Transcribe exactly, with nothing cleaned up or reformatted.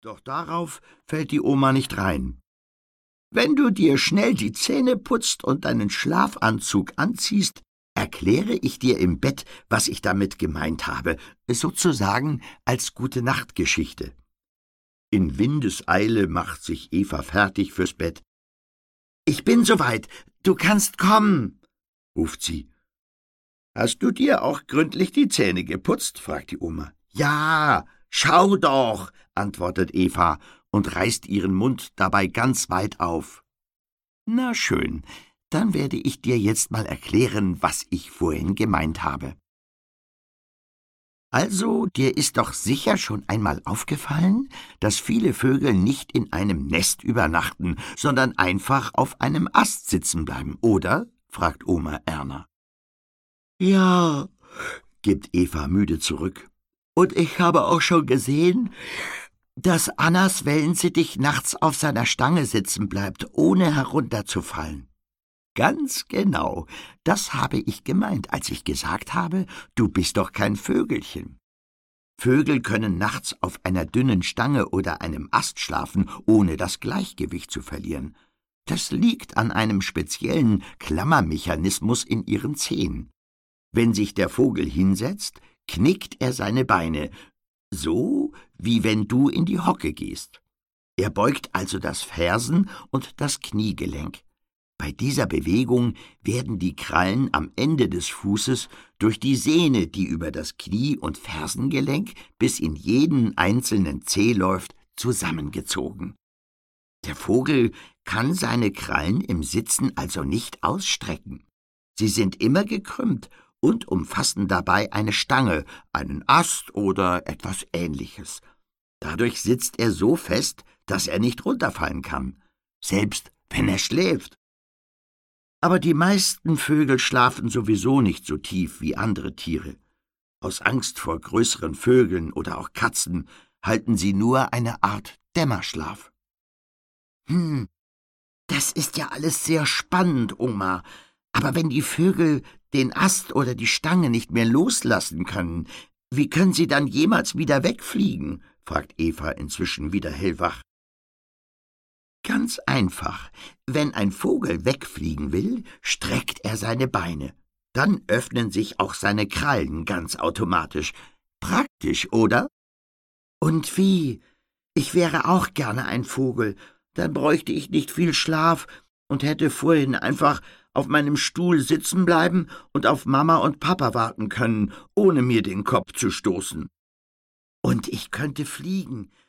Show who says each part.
Speaker 1: Doch darauf fällt die Oma nicht rein. »Wenn du dir schnell die Zähne putzt und deinen Schlafanzug anziehst, erkläre ich dir im Bett, was ich damit gemeint habe, sozusagen als Gute-Nacht-Geschichte.« In Windeseile macht sich Eva fertig fürs Bett. »Ich bin soweit, du kannst kommen«, ruft sie. »Hast du dir auch gründlich die Zähne geputzt?« fragt die Oma. »Ja, schau doch«, antwortet Eva und reißt ihren Mund dabei ganz weit auf. »Na schön, dann werde ich dir jetzt mal erklären, was ich vorhin gemeint habe. Also, dir ist doch sicher schon einmal aufgefallen, dass viele Vögel nicht in einem Nest übernachten, sondern einfach auf einem Ast sitzen bleiben, oder?« fragt Oma Erna. »Ja«, gibt Eva müde zurück. »Und ich habe auch schon gesehen, dass Annas Wellensittich nachts auf seiner Stange sitzen bleibt, ohne herunterzufallen.« »Ganz genau, das habe ich gemeint, als ich gesagt habe, du bist doch kein Vögelchen. Vögel können nachts auf einer dünnen Stange oder einem Ast schlafen, ohne das Gleichgewicht zu verlieren. Das liegt an einem speziellen Klammermechanismus in ihren Zehen. Wenn sich der Vogel hinsetzt, knickt er seine Beine, so wie wenn du in die Hocke gehst. Er beugt also das Fersen- und das Kniegelenk. Bei dieser Bewegung werden die Krallen am Ende des Fußes durch die Sehne, die über das Knie- und Fersengelenk bis in jeden einzelnen Zeh läuft, zusammengezogen. Der Vogel kann seine Krallen im Sitzen also nicht ausstrecken. Sie sind immer gekrümmt und umfassen dabei eine Stange, einen Ast oder etwas Ähnliches. Dadurch sitzt er so fest, dass er nicht runterfallen kann, selbst wenn er schläft. Aber die meisten Vögel schlafen sowieso nicht so tief wie andere Tiere. Aus Angst vor größeren Vögeln oder auch Katzen halten sie nur eine Art Dämmerschlaf. »Hm, das ist ja alles sehr spannend, Oma. Aber wenn die Vögel den Ast oder die Stange nicht mehr loslassen können, wie können sie dann jemals wieder wegfliegen?« fragt Eva inzwischen wieder hellwach. »Ganz einfach. Wenn ein Vogel wegfliegen will, streckt er seine Beine. Dann öffnen sich auch seine Krallen ganz automatisch. Praktisch, oder?« »Und wie? Ich wäre auch gerne ein Vogel. Dann bräuchte ich nicht viel Schlaf und hätte vorhin einfach auf meinem Stuhl sitzen bleiben und auf Mama und Papa warten können, ohne mir den Kopf zu stoßen. Und ich könnte fliegen,